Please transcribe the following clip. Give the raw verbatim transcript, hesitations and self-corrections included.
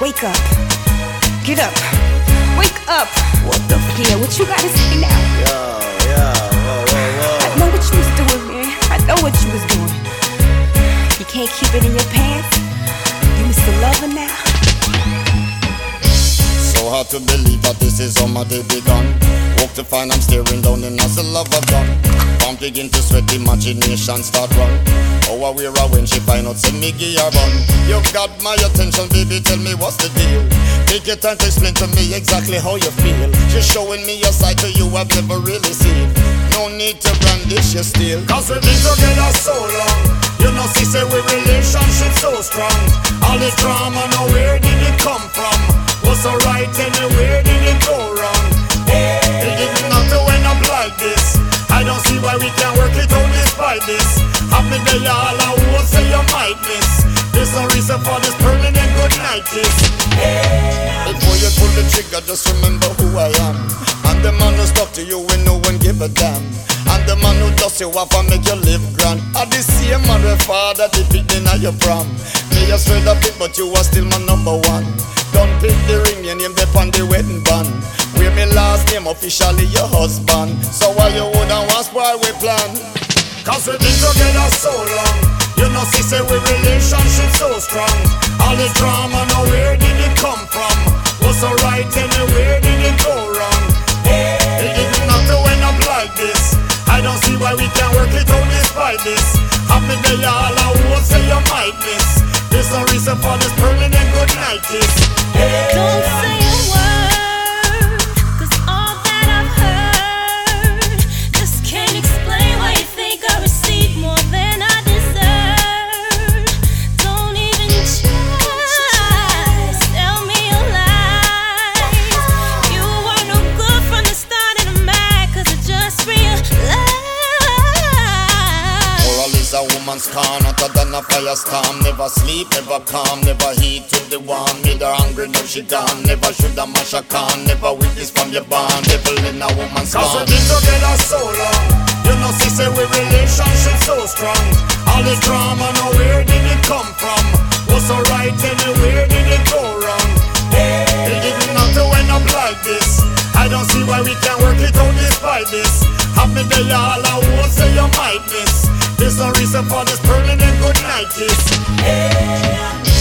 Wake up. Get up. Wake up. What the f***? Yeah, what you gotta say now? Yo, yo, whoa, whoa, whoa. I know what you was doing, man. I know what you was doing. You can't keep it in your pants. You Mister Lover now. So hard to believe that this is how my day begun. Woke to find I'm staring down the nozzle of a gun. Palm begin to sweat, imagination start run. How I wear her when she find out say me give her bun. You got my attention, baby, tell me what's the deal. Take your time to explain to me exactly how you feel. She's showing me a side to you I've never really seen. No need to brandish your steel, cause we've been together so long. You know she say we relationship so strong. All this drama, now where did it come from? Was so right anywhere, did it go wrong? Hey, it didn't have to end up like this. I don't see why we can't work it out despite this. Happy day all I won't say you might miss. There's no reason for this permanent good night kiss. Hey. Before you pull the trigger, just remember who I am. I'm the man who stuck to you when no one give a damn. I'm the man who does you off and make you live grand. I the same man with father the beginning of your prom. Me a straight up it, but you are still my number one. Don't pick the ring, your name dep on the wedding band. Wear me last name, officially your husband. So why you wouldn't want spoil we plan? Cause we've been together so long. You know she say we relationship so strong. All this drama, now where did it come from? Was so right anywhere, did it go wrong? Hey. It didn't have to end up like this. I don't see why we can't work it out despite this. Happy day all I won't say you might miss. There's no reason for this permanent good night kiss. Hey. Don't say a word, cause all that I've heard just can't explain why you think I received more than I deserve. Don't even try, tell me your lies. You were no good from the start and I'm mad cause I just realized Moral is a woman's con, hotter than a firestorm. Never sleep, never calm, never heat to the warm. Made her hungry, now she gone. Never should have mash a con, never witness from your bond. Devil in a woman's cause con. we've been together so long. You know she say we relationship so strong. All this drama, now where did it come from? Was so right anywhere, did it go wrong? Hey. It didn't have to end up like this. I don't see why we can't work it out despite this. Happy day all I won't say you might miss. There's no reason for this permanent good night kiss. Hey.